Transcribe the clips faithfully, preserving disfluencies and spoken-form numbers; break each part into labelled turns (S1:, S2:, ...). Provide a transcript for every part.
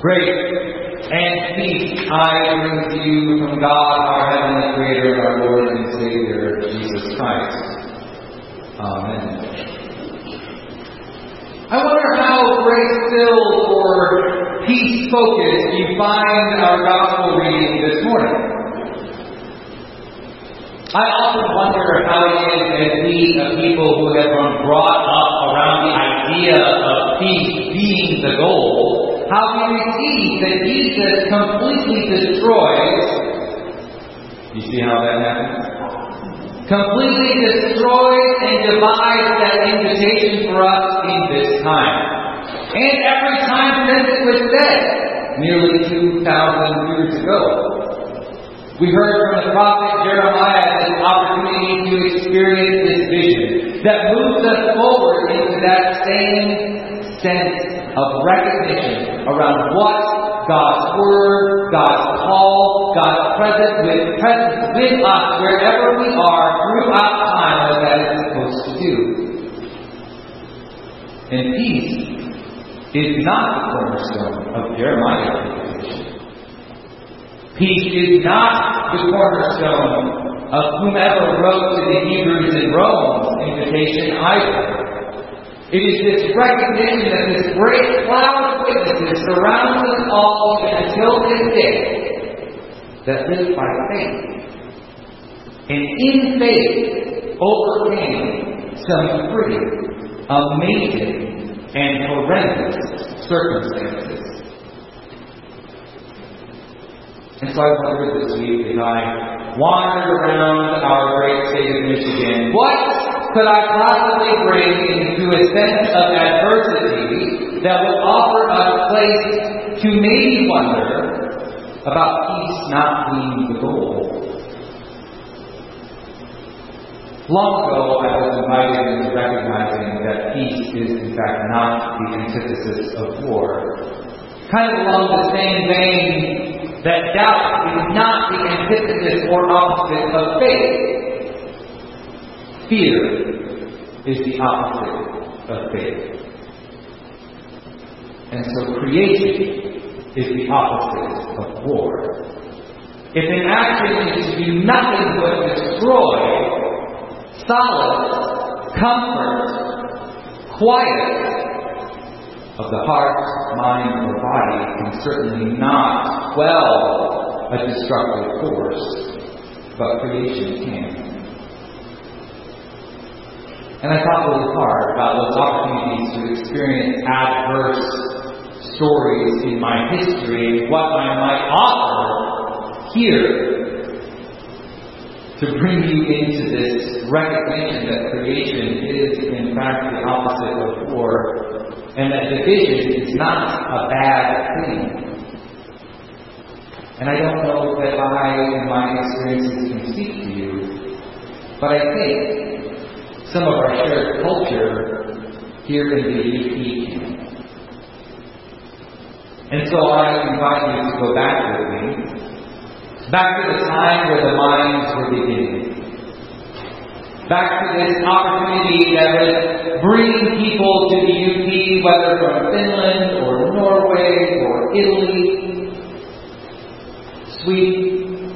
S1: Grace and peace I bring to you from God, our heavenly Creator, and our Lord and Savior, Jesus Christ. Amen. I wonder how grace-filled or peace-focused you find our gospel reading this morning. I often wonder how it is as we, a people who have been brought up around the idea of peace being the goal, how we receive that Jesus completely destroys. You see how that happens? Completely destroys and divides that invitation for us in this time. And every time since it was said, nearly two thousand years ago. We heard from the prophet Jeremiah this opportunity to experience this vision that moves us forward into that same sense of recognition around what God's Word, God's call, God's presence with, presence with us wherever we are throughout time as that is supposed to do. And peace is not the cornerstone of Jeremiah's invitation. Peace is not the cornerstone of whomever wrote to the Hebrews in Rome's invitation either. It is this recognition that this great cloud of witnesses surrounds us all even until this day that live by faith. And in faith overcame some pretty amazing and horrendous circumstances. And so I wondered this week as I wandered around our great state of Michigan, what could I possibly bring into a sense of adversity that would offer us place to maybe wonder about peace not being the goal? Long ago, I was invited into recognizing that peace is in fact not the antithesis of war. Kind of along the same vein that doubt is not the antithesis or opposite of faith. Fear is the opposite of faith. And so creation is the opposite of war. If an action is to do nothing but destroy, solace, comfort, quiet of the heart, mind, or body can certainly not quell a destructive force, but creation can. And I thought really hard about those opportunities to experience adverse stories in my history and what I might offer here to bring you into this recognition that creation is in fact the opposite of war. And that division is not a bad thing. And I don't know that I, in my experiences, can speak to you, but I think some of our shared culture here in the U P can. And so I invite you to go back with me, back to the time where the minds were beginning. Back to this opportunity that would bring people to the U P, whether from Finland or Norway or Italy, Sweden,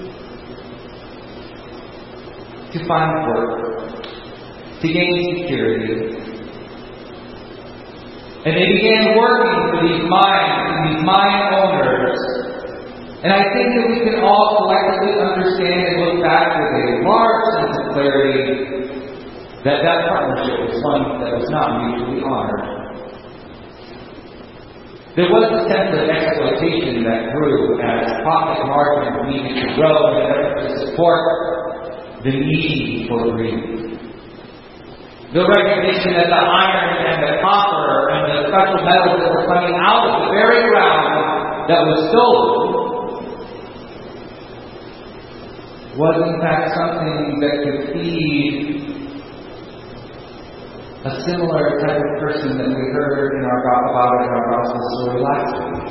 S1: to find work, to gain security. And they began working for these mines and these mine owners. And I think that we can all collectively understand and look back with a large sense of clarity that that partnership was one that was not mutually honored. There was a sense of exploitation that grew as profit margins needed to grow in order to support the need for greed. The recognition that the iron and the copper and the special metals that were coming out of the very ground that was stolen was in fact something that could feed a similar type of person that we heard in our about in our gospel story last week.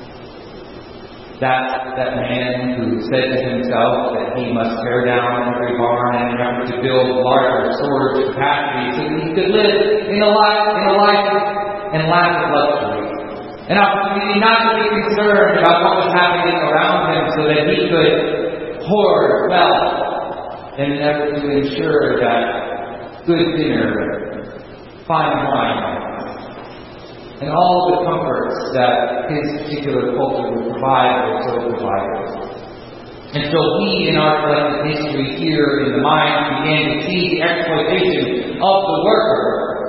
S1: That that man who said to himself that he must tear down every barn in order to build larger storage capacity so that he could live in a life in a life and lack of luxury An opportunity not to be concerned about what was happening around him so that he could hoard wealth and never to ensure that good dinner, fine wine, and all the comforts that his particular culture would provide were so provided. And so we, in our collective history here in the mines, began to see the exploitation of the worker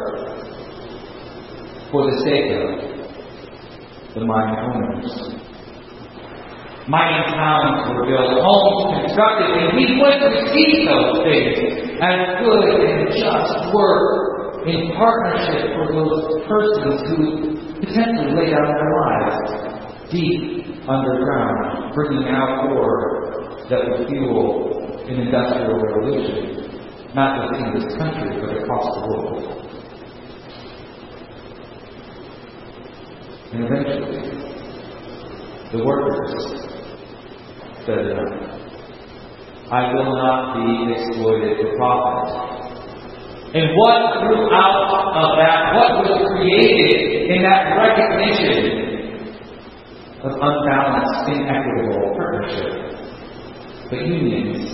S1: for the sake of the mine owners. Mining towns were built, homes constructed, and we would receive those things as good and just work in partnership for those persons who potentially lay down their lives deep underground, bringing out ore that would fuel an industrial revolution, not just in this country, but across the world. And eventually, the workers said enough. I will not be exploited for profit. And what grew out of that, what was created in that recognition of unbalanced, inequitable partnership? But unions.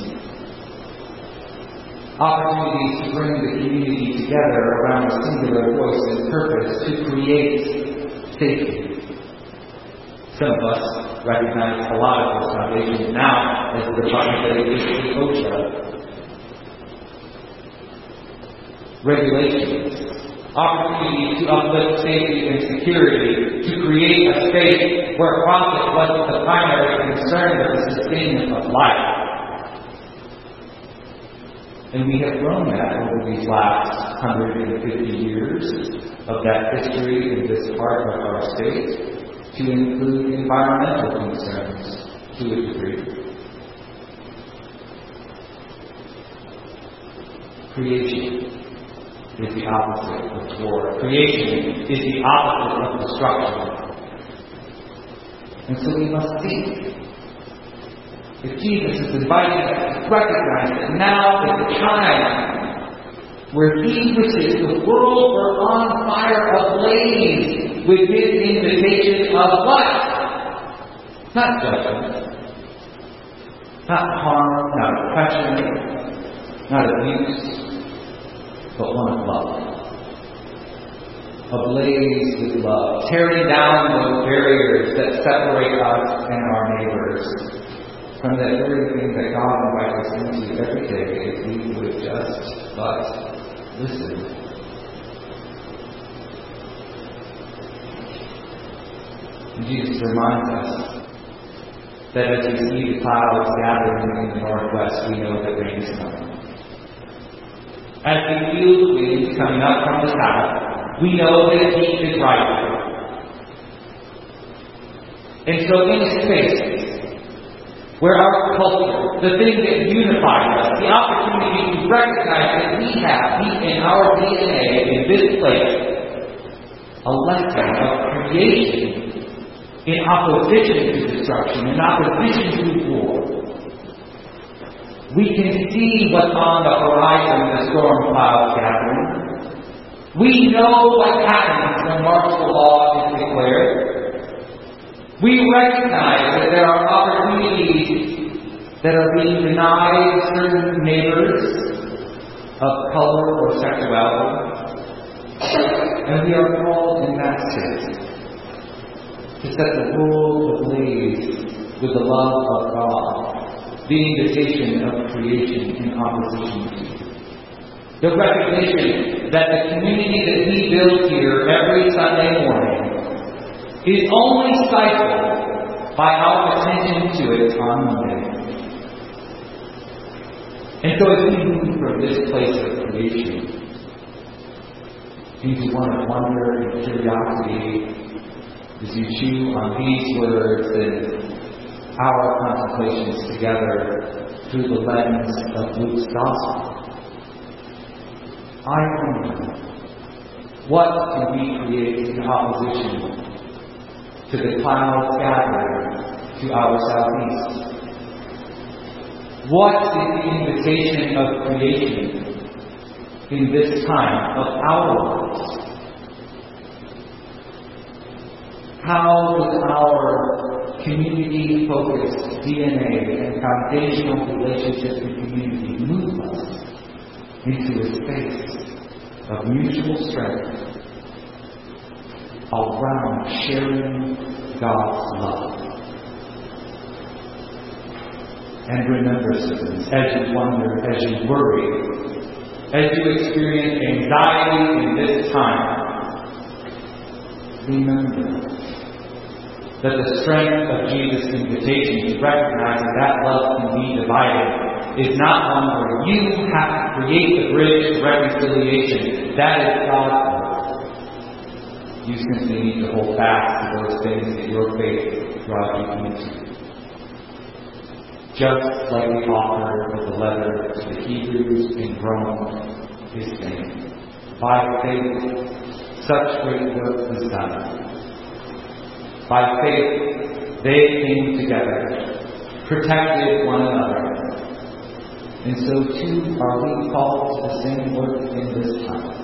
S1: Opportunities to bring the community together around a singular voice and purpose to create safety. Some of us recognize a lot of those foundations now as the Department of Education, OSHA. Regulations. Opportunities to uplift safety and security, to create a space where profit wasn't the primary concern but the sustainment of life. And we have grown that over these last one hundred fifty years of that history in this part of our state to include environmental concerns to a degree. Creation is the opposite of war. Creation is the opposite of destruction. And so we must seek. If Jesus is inviting us to recognize that now is the time where He wishes the world were on fire, ablaze with His invitation of what? Not judgment, not harm, not oppression, not abuse, but one of love. Ablaze with love, tearing down those barriers that separate us and our neighbors from that very thing that God invites us into every day if we would just but listen. And Jesus reminds us that as we see the clouds gathering in the northwest, we know that rain is coming. As we feel the winds coming up from the south, we know that heat is rising. And so in a space where our culture, the thing that unifies us, the opportunity to recognize that we have, we in our D N A, in this place, a lesson of creation in opposition to destruction, in opposition to war. We can see what's on the horizon, the storm clouds gathering. We know what happens when martial law is declared. We recognize that there are opportunities that are being denied certain neighbors of color or sexuality. And we are called in that sense to set the world ablaze with the love of God, the invitation of creation in opposition to. The recognition that the community that He builds here every Sunday morning is only stifled by our attention to it on Monday. And so as we move from this place of creation into one of wonder and curiosity, as you chew on these words and our contemplations together through the lens of Luke's Gospel, I wonder, what can we create in opposition to the clouds gathering to our southeast? What is the invitation of creation in this time of our lives? How does our community-focused D N A and foundational relationships in community move us into a space of mutual strength around sharing God's love? And remember, citizens, as you wonder, as you worry, as you experience anxiety in this time, remember that the strength of Jesus' invitation to recognize that that love can be divided is not one where you have to create the bridge to reconciliation. That is God's love. You simply need to hold fast to those things that your faith draws you into. Just like the author of the letter to the Hebrews in Rome is saying, by faith, such great work was done. By faith, they came together, protected one another. And so too are we called to the same work in this time.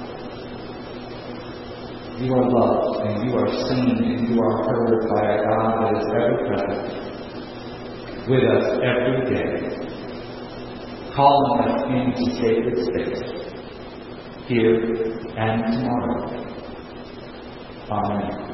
S1: You are loved, and you are seen, and you are heard by a God that is ever present with us every day, calling us into sacred space, here and tomorrow. Amen.